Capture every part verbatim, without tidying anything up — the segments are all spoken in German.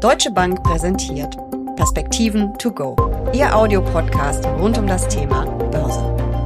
Deutsche Bank präsentiert Perspektiven to go, Ihr Audiopodcast rund um das Thema Börse.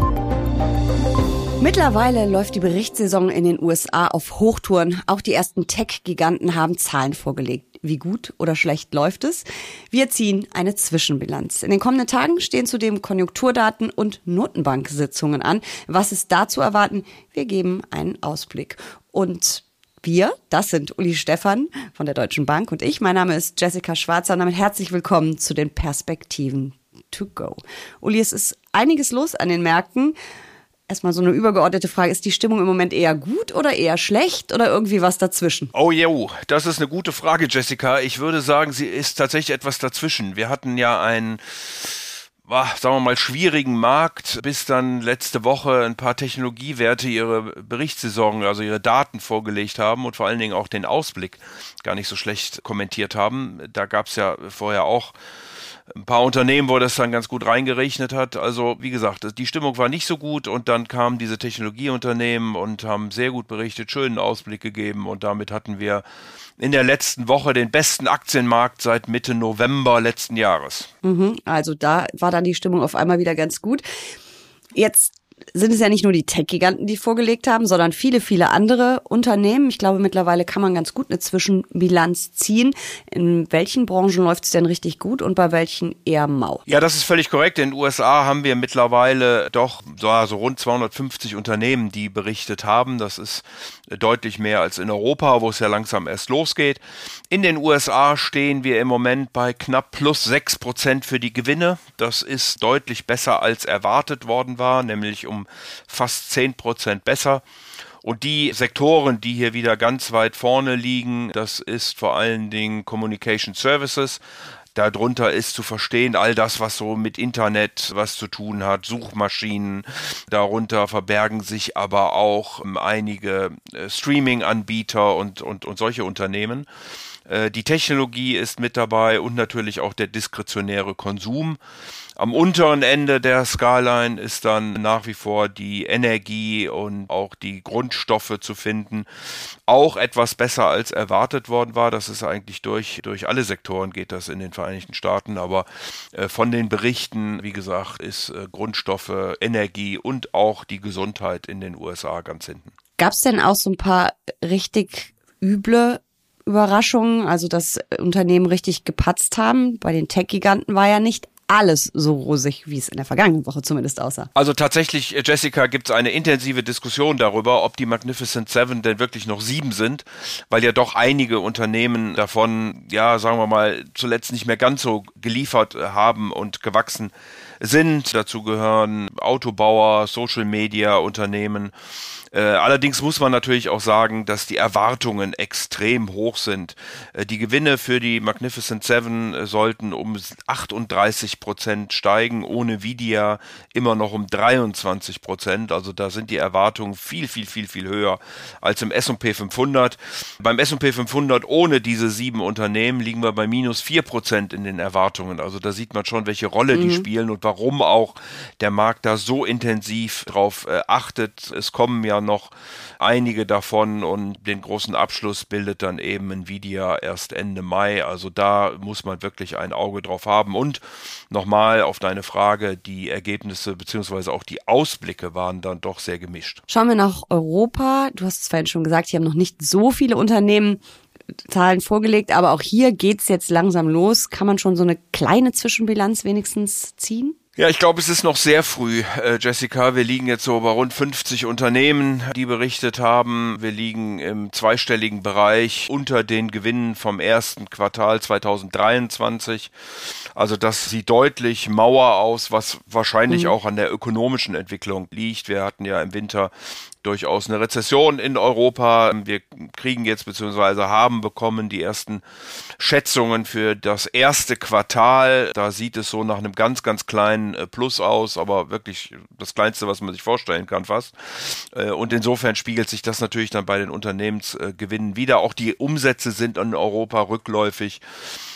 Mittlerweile läuft die Berichtssaison in den U S A auf Hochtouren. Auch die ersten Tech-Giganten haben Zahlen vorgelegt. Wie gut oder schlecht läuft es? Wir ziehen eine Zwischenbilanz. In den kommenden Tagen stehen zudem Konjunkturdaten und Notenbank-Sitzungen an. Was ist da zu erwarten? Wir geben einen Ausblick. Und wir, das sind Uli Stephan von der Deutschen Bank und ich. Mein Name ist Jessica Schwarzer und damit herzlich willkommen zu den Perspektiven to go. Uli, es ist einiges los an den Märkten. Erstmal so eine übergeordnete Frage, ist die Stimmung im Moment eher gut oder eher schlecht oder irgendwie was dazwischen? Oh jo, das ist eine gute Frage, Jessica. Ich würde sagen, sie ist tatsächlich etwas dazwischen. Wir hatten ja einen, sagen wir mal, schwierigen Markt, bis dann letzte Woche ein paar Technologiewerte ihre Berichtssaison, also ihre Daten vorgelegt haben und vor allen Dingen auch den Ausblick gar nicht so schlecht kommentiert haben. Da gab es ja vorher auch ein paar Unternehmen, wo das dann ganz gut reingerechnet hat. Also wie gesagt, die Stimmung war nicht so gut und dann kamen diese Technologieunternehmen und haben sehr gut berichtet, schönen Ausblick gegeben und damit hatten wir in der letzten Woche den besten Aktienmarkt seit Mitte November letzten Jahres. Mhm, also da war dann die Stimmung auf einmal wieder ganz gut. Jetzt sind es ja nicht nur die Tech-Giganten, die vorgelegt haben, sondern viele, viele andere Unternehmen. Ich glaube, mittlerweile kann man ganz gut eine Zwischenbilanz ziehen. In welchen Branchen läuft es denn richtig gut und bei welchen eher mau? Ja, das ist völlig korrekt. In den U S A haben wir mittlerweile doch so, so rund zweihundertfünfzig Unternehmen, die berichtet haben. Das ist deutlich mehr als in Europa, wo es ja langsam erst losgeht. In den U S A stehen wir im Moment bei knapp plus sechs Prozent für die Gewinne. Das ist deutlich besser als erwartet worden war, nämlich um fast zehn Prozent besser. Und die Sektoren, die hier wieder ganz weit vorne liegen, das ist vor allen Dingen Communication Services. Darunter ist zu verstehen all das, was so mit Internet was zu tun hat, Suchmaschinen. Darunter verbergen sich aber auch einige Streaming-Anbieter und, und, und solche Unternehmen. Die Technologie ist mit dabei und natürlich auch der diskretionäre Konsum. Am unteren Ende der Skyline ist dann nach wie vor die Energie und auch die Grundstoffe zu finden. Auch etwas besser als erwartet worden war. Das ist eigentlich durch, durch alle Sektoren geht das in den Vereinigten Staaten. Aber äh, von den Berichten, wie gesagt, ist äh, Grundstoffe, Energie und auch die Gesundheit in den U S A ganz hinten. Gab es denn auch so ein paar richtig üble Überraschungen, also dass Unternehmen richtig gepatzt haben? Bei den Tech-Giganten war ja nicht alles so rosig, wie es in der vergangenen Woche zumindest aussah. Also tatsächlich, Jessica, gibt es eine intensive Diskussion darüber, ob die Magnificent Seven denn wirklich noch sieben sind, weil ja doch einige Unternehmen davon, ja, sagen wir mal, zuletzt nicht mehr ganz so geliefert haben und gewachsen sind. Dazu gehören Autobauer, Social-Media-Unternehmen. Äh, allerdings muss man natürlich auch sagen, dass die Erwartungen extrem hoch sind. Äh, die Gewinne für die Magnificent Seven äh, sollten um achtunddreißig Prozent steigen, ohne Nvidia immer noch um dreiundzwanzig Prozent. Also da sind die Erwartungen viel, viel, viel, viel höher als im S und P fünfhundert. Beim S und P fünfhundert ohne diese sieben Unternehmen liegen wir bei minus vier Prozent in den Erwartungen. Also da sieht man schon, welche Rolle mhm. die spielen und warum auch der Markt da so intensiv drauf äh, achtet. Es kommen ja noch einige davon und den großen Abschluss bildet dann eben Nvidia erst Ende Mai. Also da muss man wirklich ein Auge drauf haben. Und nochmal auf deine Frage, die Ergebnisse bzw. auch die Ausblicke waren dann doch sehr gemischt. Schauen wir nach Europa. Du hast es vorhin schon gesagt, hier haben noch nicht so viele Unternehmen Zahlen vorgelegt, aber auch hier geht es jetzt langsam los. Kann man schon so eine kleine Zwischenbilanz wenigstens ziehen? Ja, ich glaube, es ist noch sehr früh, äh, Jessica. Wir liegen jetzt so bei rund fünfzig Unternehmen, die berichtet haben. Wir liegen im zweistelligen Bereich unter den Gewinnen vom ersten Quartal zweitausenddreiundzwanzig. Also das sieht deutlich mauer aus, was wahrscheinlich mhm. auch an der ökonomischen Entwicklung liegt. Wir hatten ja im Winter durchaus eine Rezession in Europa. Wir kriegen jetzt beziehungsweise haben bekommen die ersten Schätzungen für das erste Quartal. Da sieht es so nach einem ganz, ganz kleinen Plus aus, aber wirklich das Kleinste, was man sich vorstellen kann fast. Und insofern spiegelt sich das natürlich dann bei den Unternehmensgewinnen wieder. Auch die Umsätze sind in Europa rückläufig.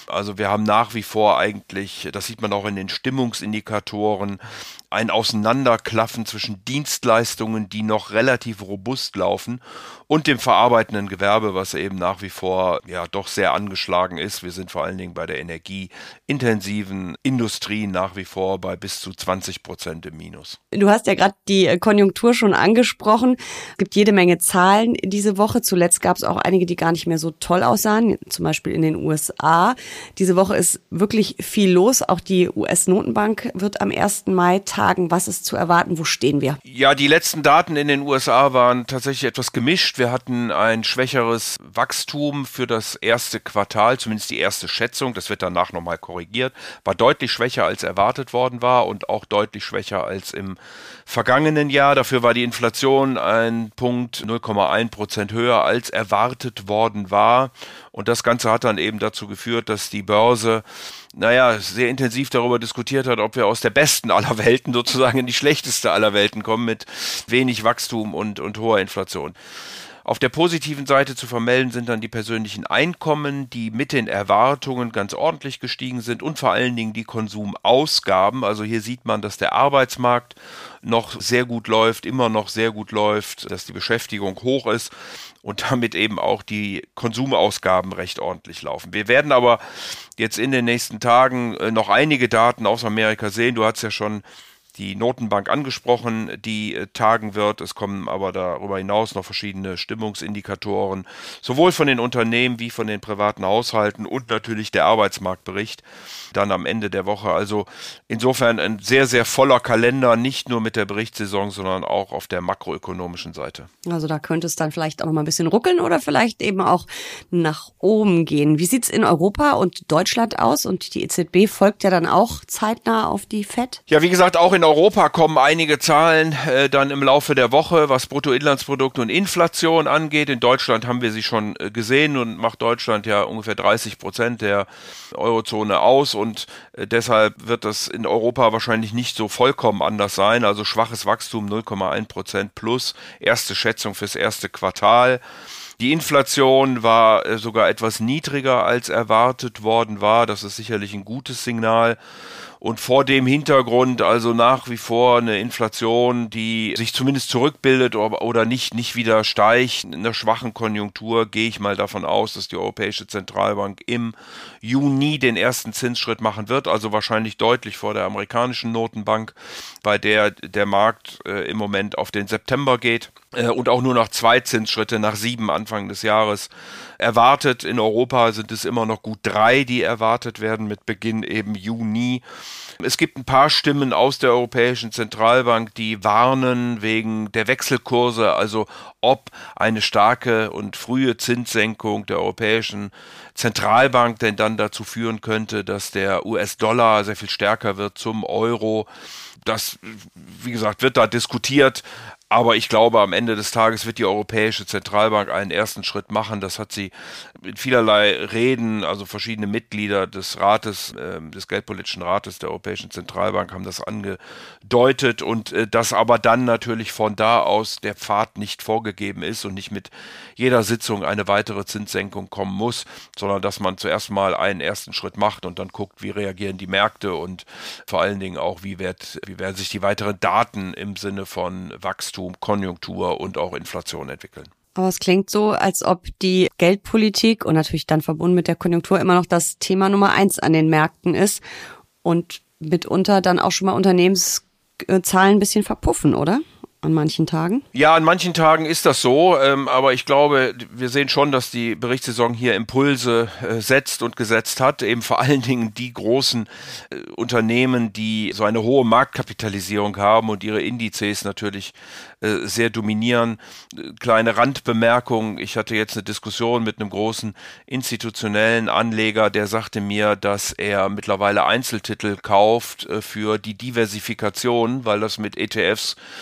Also wir haben nach wie vor eigentlich, das sieht man auch in den Stimmungsindikatoren, ein Auseinanderklaffen zwischen Dienstleistungen, die noch relativ robust laufen, und dem verarbeitenden Gewerbe, was eben nach wie vor ja doch sehr angeschlagen ist. Wir sind vor allen Dingen bei der energieintensiven Industrie nach wie vor bei bis zu zwanzig Prozent im Minus. Du hast ja gerade die Konjunktur schon angesprochen. Es gibt jede Menge Zahlen diese Woche. Zuletzt gab es auch einige, die gar nicht mehr so toll aussahen, zum Beispiel in den U S A. Diese Woche ist wirklich viel los. Auch die U S-Notenbank wird am ersten Mai tagen. Was ist zu erwarten? Wo stehen wir? Ja, die letzten Daten in den U S A waren tatsächlich etwas gemischt. Wir hatten ein schwächeres Wachstum für das erste Quartal, zumindest die erste Schätzung. Das wird danach nochmal korrigiert. War deutlich schwächer als erwartet worden war und auch deutlich schwächer als im vergangenen Jahr. Dafür war die Inflation ein Punkt null Komma eins Prozent höher als erwartet worden war. Und das Ganze hat dann eben dazu geführt, dass die Börse, naja, sehr intensiv darüber diskutiert hat, ob wir aus der besten aller Welten sozusagen in die schlechteste aller Welten kommen mit wenig Wachstum und, und hoher Inflation. Auf der positiven Seite zu vermelden sind dann die persönlichen Einkommen, die mit den Erwartungen ganz ordentlich gestiegen sind, und vor allen Dingen die Konsumausgaben. Also hier sieht man, dass der Arbeitsmarkt noch sehr gut läuft, immer noch sehr gut läuft, dass die Beschäftigung hoch ist und damit eben auch die Konsumausgaben recht ordentlich laufen. Wir werden aber jetzt in den nächsten Tagen noch einige Daten aus Amerika sehen. Du hast ja schon die Notenbank angesprochen, die äh, tagen wird. Es kommen aber darüber hinaus noch verschiedene Stimmungsindikatoren, sowohl von den Unternehmen wie von den privaten Haushalten, und natürlich der Arbeitsmarktbericht dann am Ende der Woche. Also insofern ein sehr, sehr voller Kalender, nicht nur mit der Berichtssaison, sondern auch auf der makroökonomischen Seite. Also da könnte es dann vielleicht auch noch mal ein bisschen ruckeln oder vielleicht eben auch nach oben gehen. Wie sieht es in Europa und Deutschland aus? Und die E Z B folgt ja dann auch zeitnah auf die Fed? Ja, wie gesagt, auch in Europa kommen einige Zahlen äh, dann im Laufe der Woche, was Bruttoinlandsprodukt und Inflation angeht. In Deutschland haben wir sie schon äh, gesehen und macht Deutschland ja ungefähr dreißig Prozent der Eurozone aus, und äh, deshalb wird das in Europa wahrscheinlich nicht so vollkommen anders sein. Also schwaches Wachstum null Komma eins Prozent plus, erste Schätzung fürs erste Quartal. Die Inflation war äh, sogar etwas niedriger als erwartet worden war. Das ist sicherlich ein gutes Signal. Und vor dem Hintergrund also nach wie vor eine Inflation, die sich zumindest zurückbildet oder nicht, nicht wieder steigt. In einer schwachen Konjunktur gehe ich mal davon aus, dass die Europäische Zentralbank im Juni den ersten Zinsschritt machen wird, also wahrscheinlich deutlich vor der amerikanischen Notenbank, bei der der Markt äh, im Moment auf den September geht äh, und auch nur noch zwei Zinsschritte nach sieben Anfang des Jahres erwartet. In Europa sind es immer noch gut drei, die erwartet werden mit Beginn eben Juni. Es gibt ein paar Stimmen aus der Europäischen Zentralbank, die warnen wegen der Wechselkurse, also ob eine starke und frühe Zinssenkung der Europäischen Zentralbank denn dann dazu führen könnte, dass der U S-Dollar sehr viel stärker wird zum Euro. Das, wie gesagt, wird da diskutiert. Aber ich glaube, am Ende des Tages wird die Europäische Zentralbank einen ersten Schritt machen. Das hat sie in vielerlei Reden, also verschiedene Mitglieder des Rates, äh, des Geldpolitischen Rates der Europäischen Zentralbank haben das angedeutet, und äh, dass aber dann natürlich von da aus der Pfad nicht vorgegeben ist und nicht mit jeder Sitzung eine weitere Zinssenkung kommen muss, sondern dass man zuerst mal einen ersten Schritt macht und dann guckt, wie reagieren die Märkte und vor allen Dingen auch, wie, wird, wie werden sich die weiteren Daten im Sinne von Wachstum, Konjunktur und auch Inflation entwickeln. Aber es klingt so, als ob die Geldpolitik und natürlich dann verbunden mit der Konjunktur immer noch das Thema Nummer eins an den Märkten ist und mitunter dann auch schon mal Unternehmenszahlen ein bisschen verpuffen, oder? An manchen Tagen? Ja, an manchen Tagen ist das so, ähm, aber ich glaube, wir sehen schon, dass die Berichtssaison hier Impulse äh, setzt und gesetzt hat, eben vor allen Dingen die großen äh, Unternehmen, die so eine hohe Marktkapitalisierung haben und ihre Indizes natürlich äh, sehr dominieren. Äh, kleine Randbemerkung, ich hatte jetzt eine Diskussion mit einem großen institutionellen Anleger, der sagte mir, dass er mittlerweile Einzeltitel kauft äh, für die Diversifikation, weil das mit E T Fs und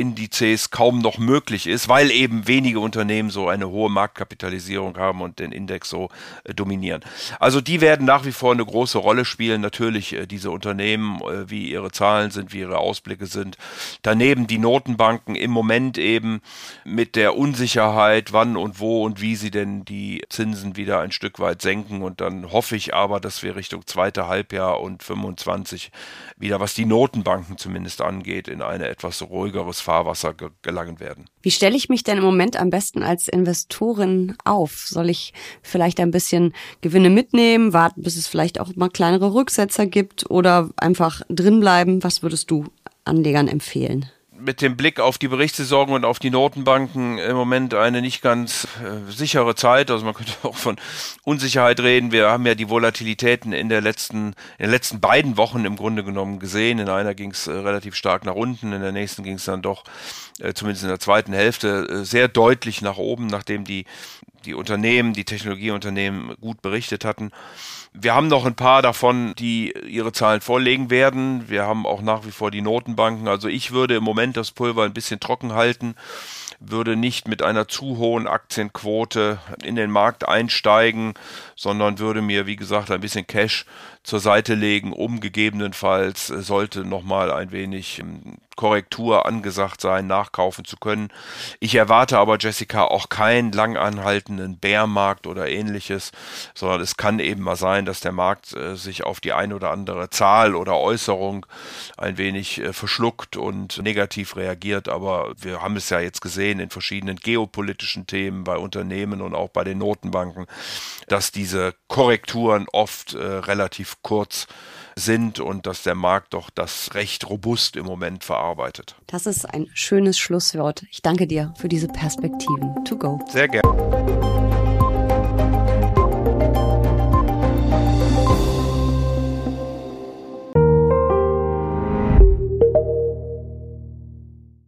Indizes kaum noch möglich ist, weil eben wenige Unternehmen so eine hohe Marktkapitalisierung haben und den Index so äh, dominieren. Also die werden nach wie vor eine große Rolle spielen. Natürlich äh, diese Unternehmen, äh, wie ihre Zahlen sind, wie ihre Ausblicke sind. Daneben die Notenbanken im Moment eben mit der Unsicherheit, wann und wo und wie sie denn die Zinsen wieder ein Stück weit senken. Und dann hoffe ich aber, dass wir Richtung zweite Halbjahr und fünfundzwanzig wieder, was die Notenbanken zumindest angeht, in ein etwas ruhigeres Fahrwasser ge- gelangen werden. Wie stelle ich mich denn im Moment am besten als Investorin auf? Soll ich vielleicht ein bisschen Gewinne mitnehmen, warten, bis es vielleicht auch mal kleinere Rücksetzer gibt oder einfach drinbleiben? Was würdest du Anlegern empfehlen? Mit dem Blick auf die Berichtssaison und auf die Notenbanken im Moment eine nicht ganz äh, sichere Zeit. Also man könnte auch von Unsicherheit reden. Wir haben ja die Volatilitäten in der letzten, in den letzten beiden Wochen im Grunde genommen gesehen. In einer ging es äh, relativ stark nach unten, in der nächsten ging es dann doch, äh, zumindest in der zweiten Hälfte, äh, sehr deutlich nach oben, nachdem die die Unternehmen, die Technologieunternehmen gut berichtet hatten. Wir haben noch ein paar davon, die ihre Zahlen vorlegen werden. Wir haben auch nach wie vor die Notenbanken. Also ich würde im Moment das Pulver ein bisschen trocken halten, würde nicht mit einer zu hohen Aktienquote in den Markt einsteigen, sondern würde mir, wie gesagt, ein bisschen Cash zur Seite legen, um gegebenenfalls, sollte nochmal ein wenig Korrektur angesagt sein, nachkaufen zu können. Ich erwarte aber, Jessica, auch keinen lang anhaltenden Bärmarkt oder ähnliches, sondern es kann eben mal sein, dass der Markt äh, sich auf die ein oder andere Zahl oder Äußerung ein wenig äh, verschluckt und negativ reagiert. Aber wir haben es ja jetzt gesehen in verschiedenen geopolitischen Themen bei Unternehmen und auch bei den Notenbanken, dass diese Korrekturen oft äh, relativ kurz sind und dass der Markt doch das recht robust im Moment verarbeitet. Das ist ein schönes Schlusswort. Ich danke dir für diese Perspektiven. To go. Sehr gerne.